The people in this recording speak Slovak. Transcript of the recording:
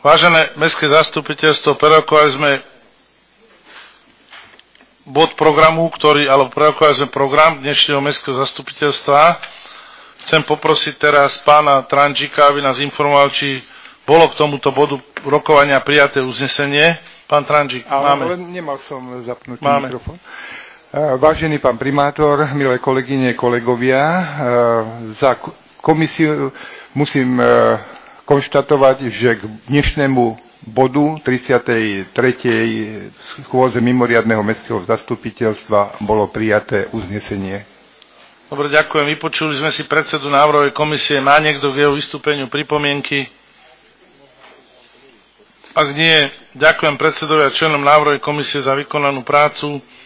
Vážené mestské zastupiteľstvo, prerokovali sme bod programu, prerokovali sme program dnešného mestského zastupiteľstva. Chcem poprosiť teraz pána Trančíka, aby nás informoval, či bolo k tomuto bodu rokovania prijaté uznesenie. Pán Trančík, máme. Ale nemal som zapnutý mikrofón. Vážený pán primátor, milé kolegyne, kolegovia, za komisiu musím konštatovať, že k dnešnému bodu 33. schôdze mimoriadneho mestského zastupiteľstva bolo prijaté uznesenie. Dobre, ďakujem. Vypočuli sme si predsedu návrhovej komisie. Má niekto k jeho vystúpeniu pripomienky? Ak nie, ďakujem predsedovi a členom návrhovej komisie za vykonanú prácu.